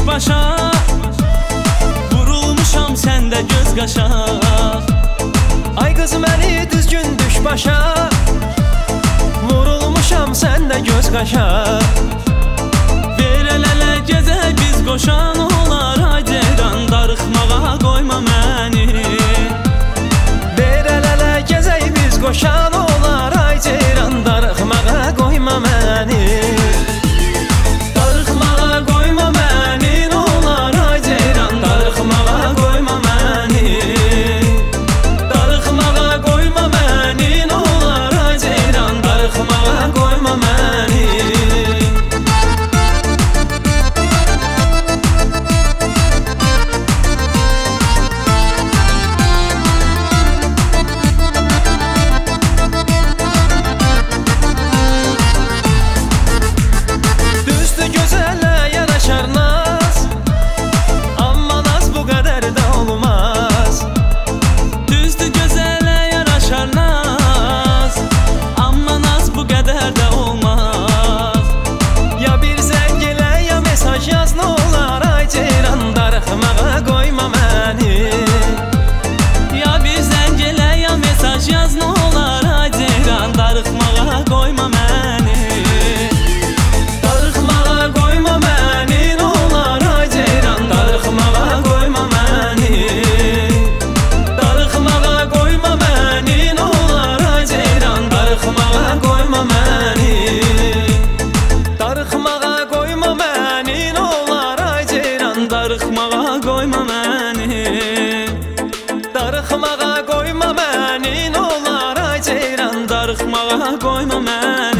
başa, vurulmuşam səndə göz qaşa. Ay qız məni düzgün düş başa, vurulmuşam səndə göz qaşa. Ver əl-ələ gəzək biz qoşan olar, ay ceyran darıxmağa qoyma məni. Ver əl-ələ gəzək biz qoşan olar, ay ceyran darıxmağa qoyma məni. Darıxmağa qoyma məni, nə olar ay ceyran darıxmağa qoyma məni. Darıxmağa qoyma məni, nə olar ay ceyran darıxmağa qoyma məni. Darıxmağa qoyma məni. Ya bir zəng elə ya mesaj yaz, nə olar ay ceyran darıxmağa qoyma məni. Darıxmağa qoyma məni, nə olar ay ceyran darıxmağa qoyma məni. Darıxmağa qoyma məni, nə olar ay ceyran darıxmağa qoyma məni. Darıxmağa qoyma məni, nə olar ay ceyran Darıxmağa qoyma məni. Darıxmağa qoyma məni, nə olar ay ceyran Darıxmağa qoyma məni.